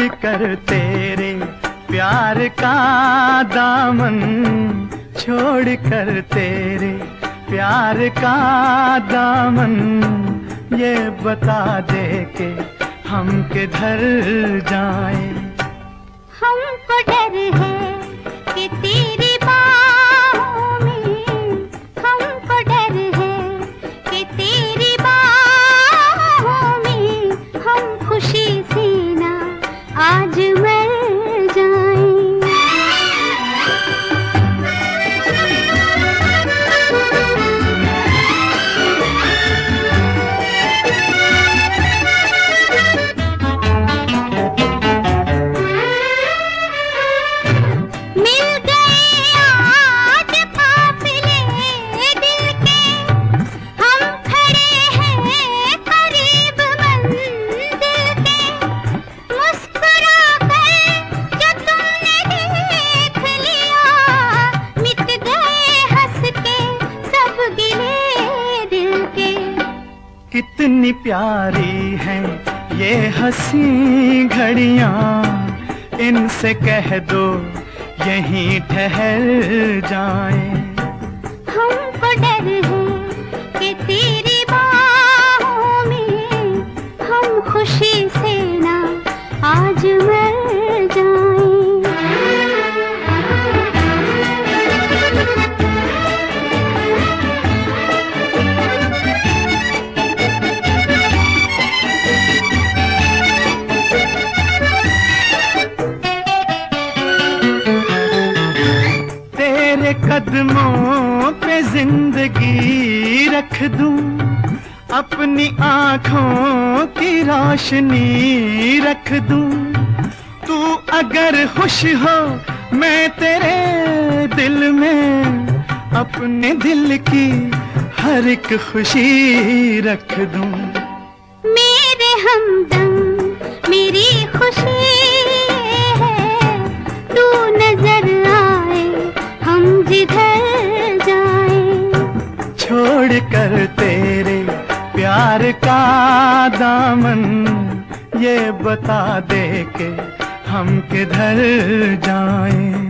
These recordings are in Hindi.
छोड़ कर तेरे प्यार का दामन, छोड़ कर तेरे प्यार का दामन, ये बता दे के हम किधर जाएं। हमको डर है कि तेरी बाहों में, हमको डर है कि तेरी बाहों में हम खुशी से ना आज मर जाएं। कितनी प्यारी हैं ये हंसी घड़ियां, इनसे कह दो यहीं ठहर जाएं। हमको डर है कि तेरी बाहों में हम खुशी से ना आज मर जाएं। कदमों पे जिंदगी रख दूं, अपनी आँखों की रोशनी रख दूं। तू अगर खुश हो मैं तेरे दिल में अपने दिल की हर एक खुशी रख दूं। मेरे हमदम मेरी खुशी है, तू नजर आए हम जिधर जाएं। छोड़ कर तेरे प्यार का दामन, ये बता दे के हम किधर जाएं।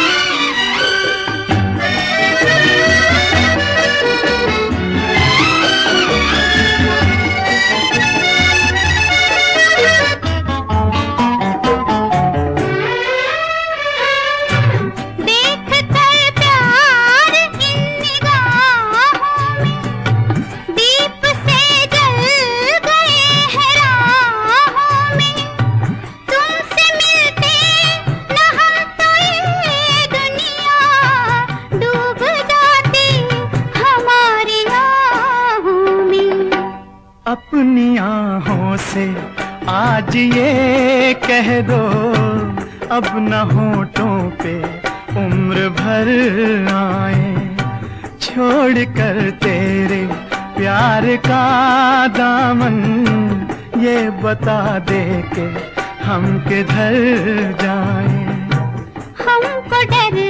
अपनी आहों से आज ये कह दो, अब न होठों पे उम्र भर आए। छोड़ कर तेरे प्यार का दामन, ये बता दे के हम किधर जाएं। हमको डर